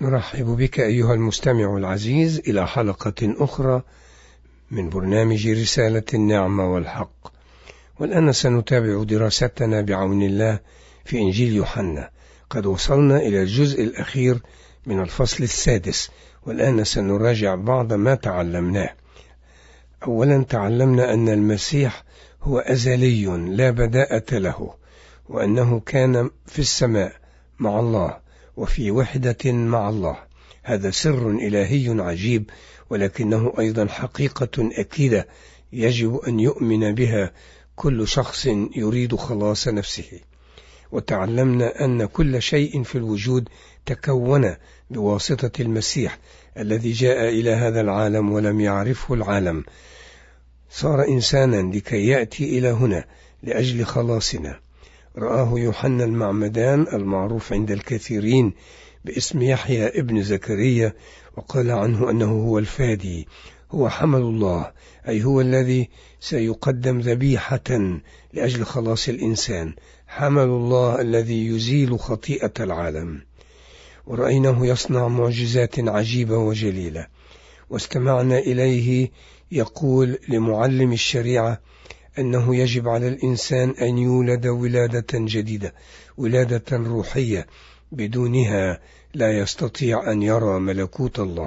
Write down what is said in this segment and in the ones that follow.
نرحب بك أيها المستمع العزيز إلى حلقة أخرى من برنامج رسالة النعمة والحق، والآن سنتابع دراستنا بعون الله في إنجيل يوحنا. قد وصلنا إلى الجزء الأخير من الفصل السادس، والآن سنراجع بعض ما تعلمناه. أولا تعلمنا أن المسيح هو أزلي لا بداءة له، وأنه كان في السماء مع الله وفي وحدة مع الله. هذا سر إلهي عجيب، ولكنه أيضا حقيقة أكيدة يجب أن يؤمن بها كل شخص يريد خلاص نفسه. وتعلمنا أن كل شيء في الوجود تكون بواسطة المسيح الذي جاء إلى هذا العالم ولم يعرفه العالم، صار إنسانا لكي يأتي إلى هنا لأجل خلاصنا. رآه يوحنا المعمدان المعروف عند الكثيرين باسم يحيى ابن زكريا، وقال عنه أنه هو الفادي، هو حمل الله، أي هو الذي سيقدم ذبيحة لأجل خلاص الإنسان، حمل الله الذي يزيل خطيئة العالم. ورأيناه يصنع معجزات عجيبة وجليلة، واستمعنا إليه يقول لمعلم الشريعة أنه يجب على الإنسان أن يولد ولادة جديدة، ولادة روحية، بدونها لا يستطيع أن يرى ملكوت الله.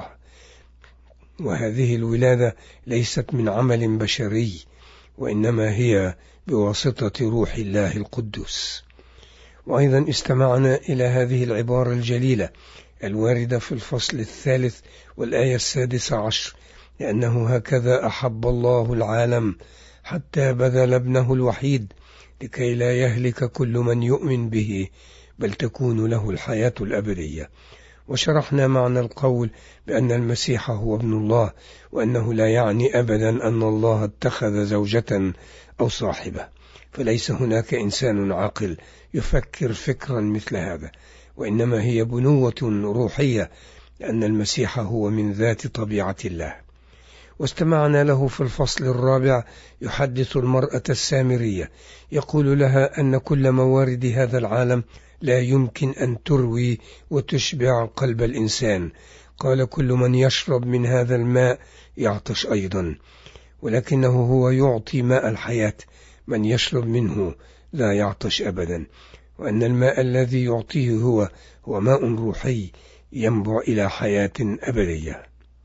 وهذه الولادة ليست من عمل بشري، وإنما هي بواسطة روح الله القدوس. وأيضا استمعنا إلى هذه العبارة الجليلة الواردة في الفصل الثالث والآية 16: لأنه هكذا أحب الله العالم حتى بذل ابنه الوحيد لكي لا يهلك كل من يؤمن به، بل تكون له الحياة الأبدية. وشرحنا معنى القول بأن المسيح هو ابن الله، وأنه لا يعني أبدا أن الله اتخذ زوجة أو صاحبة، فليس هناك إنسان عاقل يفكر فكرا مثل هذا، وإنما هي بنوة روحية، لأن المسيح هو من ذات طبيعة الله. واستمعنا له في الفصل الرابع يحدث المرأة السامرية، يقول لها أن كل موارد هذا العالم لا يمكن أن تروي وتشبع قلب الإنسان. قال: كل من يشرب من هذا الماء يعطش أيضا، ولكنه هو يعطي ماء الحياة، من يشرب منه لا يعطش أبدا. وأن الماء الذي يعطيه هو ماء روحي ينبع إلى حياة أبدية.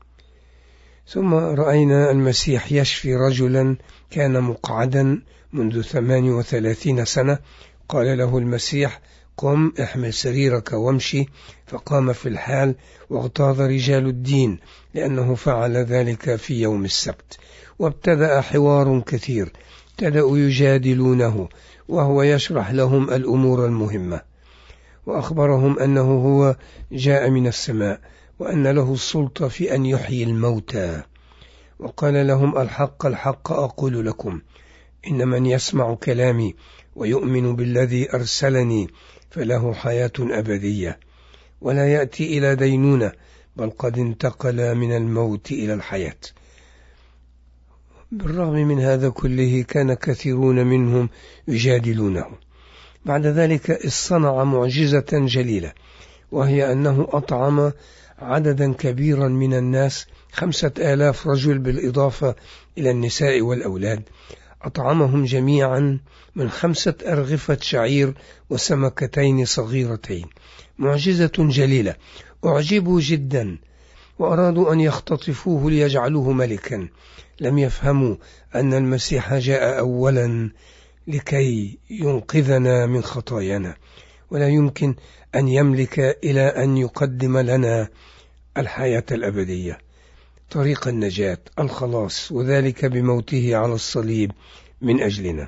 ثم رأينا المسيح يشفي رجلا كان مقعدا منذ 38 سنة. قال له المسيح: قم احمل سريرك وامشي. فقام في الحال، واغتاظ رجال الدين لأنه فعل ذلك في يوم السبت. وابتدأ حوار كثير، ابتدأوا يجادلونه وهو يشرح لهم الأمور المهمة، وأخبرهم أنه هو جاء من السماء وأن له السلطة في أن يحيي الموتى. وقال لهم: الحق الحق أقول لكم، إن من يسمع كلامي ويؤمن بالذي أرسلني فله حياة أبدية، ولا يأتي إلى دينونة، بل قد انتقل من الموت إلى الحياة. بالرغم من هذا كله كان كثيرون منهم يجادلونه. بعد ذلك صنع معجزة جليلة، وهي أنه أطعم عددا كبيرا من الناس، 5000 رجل بالإضافة إلى النساء والأولاد. أطعمهم جميعا من 5 أرغفة شعير وسمكتين صغيرتين. معجزة جليلة. أعجبوا جدا وأرادوا أن يختطفوه ليجعلوه ملكا. لم يفهموا أن المسيح جاء أولا لكي ينقذنا من خطايانا، ولا يمكن أن يملك إلى أن يقدم لنا الحياة الأبدية، طريق النجاة، الخلاص، وذلك بموته على الصليب من أجلنا.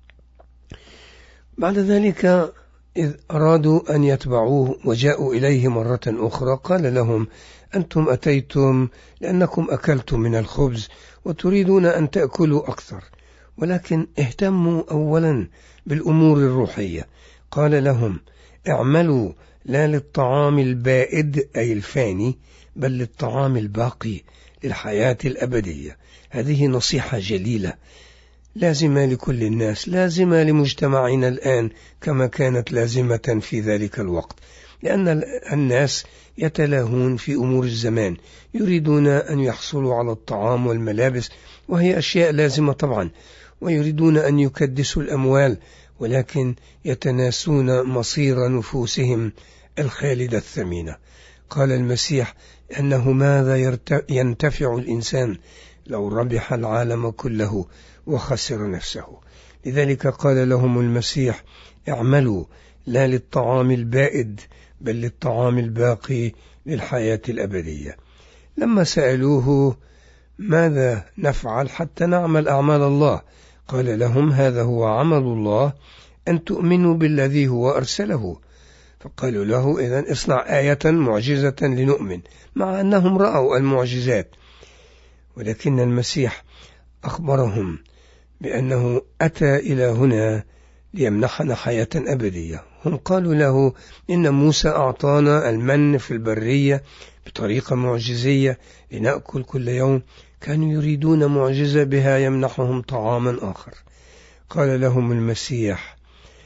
بعد ذلك إذ أرادوا أن يتبعوه وجاءوا إليه مرة أخرى، قال لهم: أنتم أتيتم لأنكم أكلتم من الخبز وتريدون أن تأكلوا أكثر، ولكن اهتموا أولا بالأمور الروحية. قال لهم: اعملوا لا للطعام البائد أي الفاني، بل للطعام الباقي للحياة الأبدية. هذه نصيحة جليلة لازمة لكل الناس، لازمة لمجتمعنا الآن كما كانت لازمة في ذلك الوقت، لأن الناس يتلاهون في أمور الزمان، يريدون أن يحصلوا على الطعام والملابس، وهي أشياء لازمة طبعا، ويريدون أن يكدسوا الأموال، ولكن يتناسون مصير نفوسهم الخالدة الثمينة. قال المسيح أنه ماذا ينتفع الإنسان لو ربح العالم كله وخسر نفسه. لذلك قال لهم المسيح: اعملوا لا للطعام البائد بل للطعام الباقي للحياة الأبدية. لما سألوه: ماذا نفعل حتى نعمل أعمال الله؟ قال لهم: هذا هو عمل الله، أن تؤمنوا بالذي هو أرسله. فقالوا له: إذن اصنع آية معجزة لنؤمن، مع أنهم رأوا المعجزات. ولكن المسيح أخبرهم بأنه أتى إلى هنا ليمنحنا حياة أبدية. هم قالوا له: إن موسى أعطانا المن في البرية بطريقة معجزية لنأكل كل يوم. كانوا يريدون معجزة بها يمنحهم طعاما آخر. قال لهم المسيح: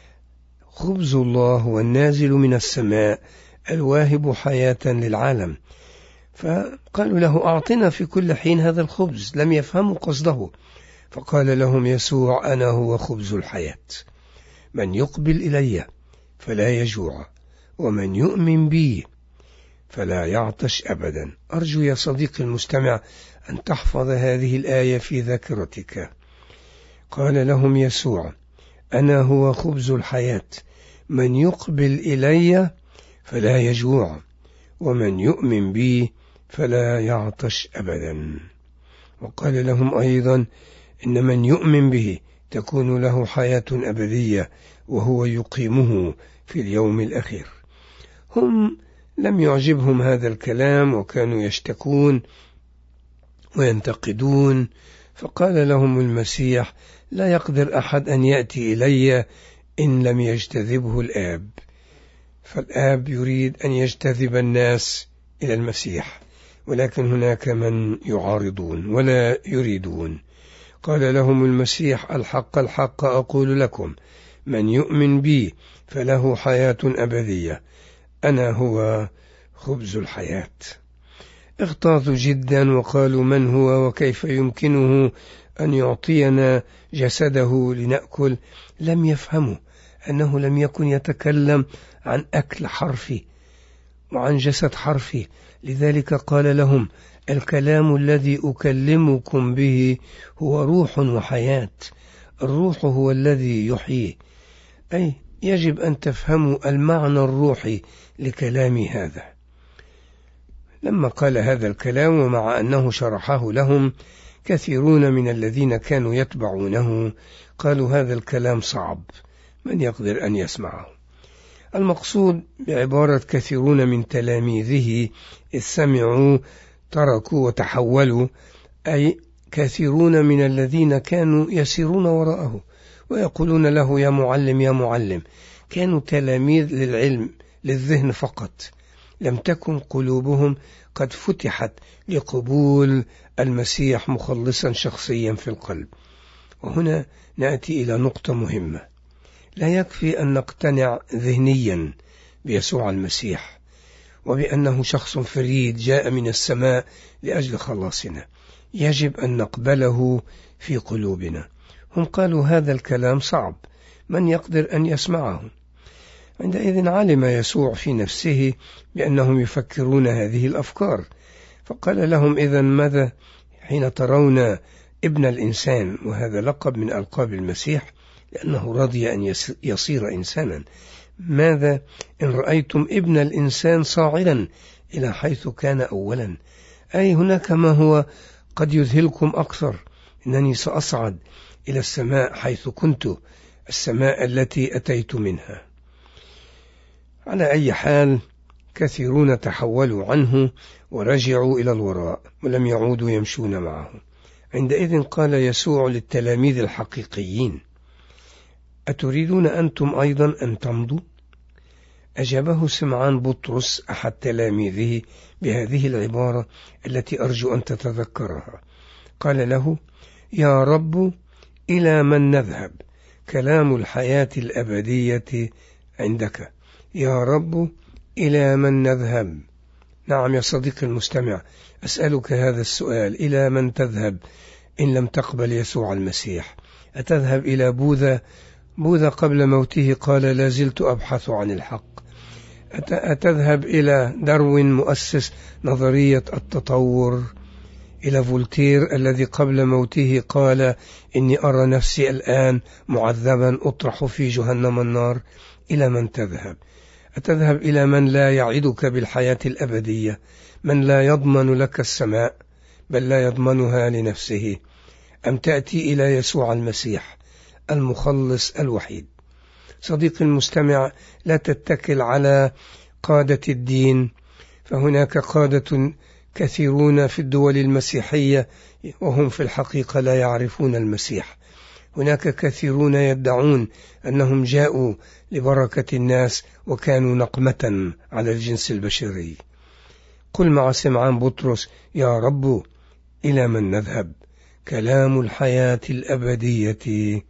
خبز الله والنازل من السماء الواهب حياة للعالم. فقالوا له: أعطنا في كل حين هذا الخبز. لم يفهموا قصده. فقال لهم يسوع: أنا هو خبز الحياة، من يقبل إلي فلا يجوع، ومن يؤمن بي فلا يعطش أبدا. أرجو يا صديقي المستمع أن تحفظ هذه الآية في ذاكرتك. قال لهم يسوع: أنا هو خبز الحياة، من يقبل إلي فلا يجوع، ومن يؤمن بي فلا يعطش أبدا. وقال لهم أيضا: إن من يؤمن به تكون له حياة أبدية، وهو يقيمه في اليوم الأخير. هم لم يعجبهم هذا الكلام، وكانوا يشتكون وينتقدون. فقال لهم المسيح: لا يقدر أحد أن يأتي إلي إن لم يجتذبه الآب. فالآب يريد أن يجتذب الناس إلى المسيح، ولكن هناك من يعارضون ولا يريدون. قال لهم المسيح: الحق الحق أقول لكم، من يؤمن بي فله حياة أبدية، أنا هو خبز الحياة. اغتاظوا جدا وقالوا: من هو وكيف يمكنه أن يعطينا جسده لنأكل؟ لم يفهموا أنه لم يكن يتكلم عن أكل حرفي وعن جسد حرفي. لذلك قال لهم: الكلام الذي أكلمكم به هو روح وحياة. الروح هو الذي يحيي، أي يجب أن تفهموا المعنى الروحي لكلام هذا. لما قال هذا الكلام ومع أنه شرحه لهم، كثيرون من الذين كانوا يتبعونه قالوا: هذا الكلام صعب، من يقدر أن يسمعه؟ المقصود بعبارة كثيرون من تلاميذه إذ سمعوا تركوا وتحولوا، أي كثيرون من الذين كانوا يسيرون وراءه ويقولون له: يا معلم يا معلم. كانوا تلاميذ للعلم للذهن فقط، لم تكن قلوبهم قد فتحت لقبول المسيح مخلصا شخصيا في القلب. وهنا نأتي إلى نقطة مهمة: لا يكفي أن نقتنع ذهنيا بيسوع المسيح وبأنه شخص فريد جاء من السماء لأجل خلاصنا، يجب أن نقبله في قلوبنا. هم قالوا: هذا الكلام صعب، من يقدر أن يسمعه؟ عندئذ علم يسوع في نفسه بأنهم يفكرون هذه الأفكار، فقال لهم: إذن ماذا حين ترون ابن الإنسان؟ وهذا لقب من ألقاب المسيح لأنه رضي أن يصير إنسانا. ماذا إن رأيتم ابن الإنسان صاعدا إلى حيث كان أولا؟ أي هناك ما هو قد يذهلكم أكثر، إنني سأصعد إلى السماء حيث كنت، السماء التي أتيت منها. على أي حال، كثيرون تحولوا عنه ورجعوا إلى الوراء ولم يعودوا يمشون معه. عندئذ قال يسوع للتلاميذ الحقيقيين: أتريدون أنتم أيضا أن تمضوا؟ أجابه سمعان بطرس أحد تلاميذه بهذه العبارة التي أرجو أن تتذكرها. قال له: يا رب، إلى من نذهب؟ كلام الحياة الأبدية عندك. يا رب، إلى من نذهب؟ نعم يا صديقي المستمع، أسألك هذا السؤال: إلى من تذهب إن لم تقبل يسوع المسيح؟ أتذهب إلى بوذا قبل موته قال: لا زلت أبحث عن الحق. أتذهب إلى داروين مؤسس نظرية التطور، إلى فولتير الذي قبل موته قال: إني أرى نفسي الآن معذبا أطرح في جهنم النار؟ إلى من تذهب؟ أتذهب إلى من لا يعدك بالحياة الأبدية، من لا يضمن لك السماء بل لا يضمنها لنفسه، أم تأتي إلى يسوع المسيح المخلص الوحيد؟ صديقي المستمع، لا تتكل على قادة الدين، فهناك قادة كثيرون في الدول المسيحية وهم في الحقيقة لا يعرفون المسيح. هناك كثيرون يدعون أنهم جاءوا لبركة الناس وكانوا نقمة على الجنس البشري. قل مع سمعان بطرس: يا رب إلى من نذهب؟ كلام الحياة الأبدية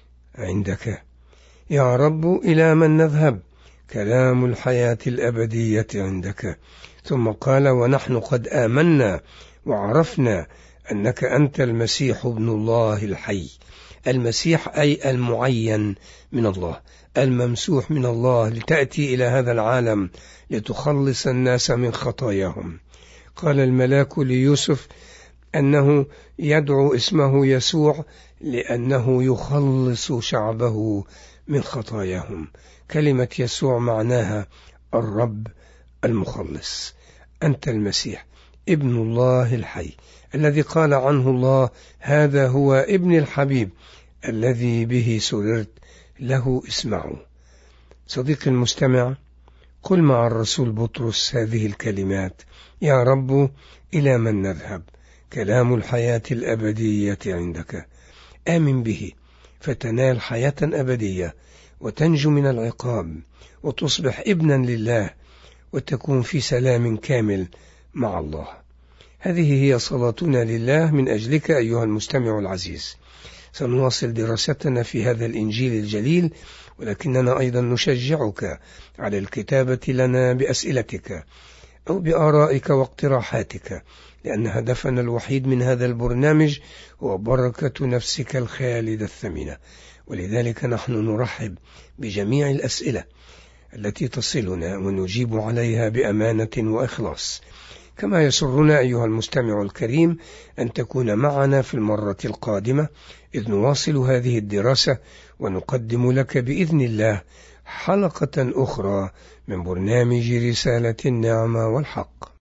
عندك. يا رب إلى من نذهب؟ كلام الحياة الأبدية عندك. ثم قال: ونحن قد آمنا وعرفنا أنك أنت المسيح ابن الله الحي. المسيح أي المعين من الله، الممسوح من الله، لتأتي إلى هذا العالم لتخلص الناس من خطاياهم. قال الملاك ليوسف أنه يدعو اسمه يسوع لأنه يخلص شعبه من خطاياهم. كلمة يسوع معناها الرب المخلص. أنت المسيح ابن الله الحي الذي قال عنه الله: هذا هو ابن الحبيب الذي به سررت، له اسمعوا. صديقي المستمع، قل مع الرسول بطرس هذه الكلمات: يا رب إلى من نذهب؟ كلام الحياة الأبدية عندك. آمن به فتنال حياة أبدية وتنجو من العقاب وتصبح ابنا لله وتكون في سلام كامل مع الله. هذه هي صلاتنا لله من أجلك أيها المستمع العزيز. سنواصل دراستنا في هذا الإنجيل الجليل، ولكننا أيضا نشجعك على الكتابة لنا بأسئلتك أو بآرائك واقتراحاتك، لأن هدفنا الوحيد من هذا البرنامج هو بركة نفسك الخالدة الثمينة، ولذلك نحن نرحب بجميع الأسئلة التي تصلنا ونجيب عليها بأمانة وإخلاص. كما يسرنا أيها المستمع الكريم أن تكون معنا في المرة القادمة إذ نواصل هذه الدراسة ونقدم لك بإذن الله حلقة أخرى من برنامج رسالة النعمة والحق.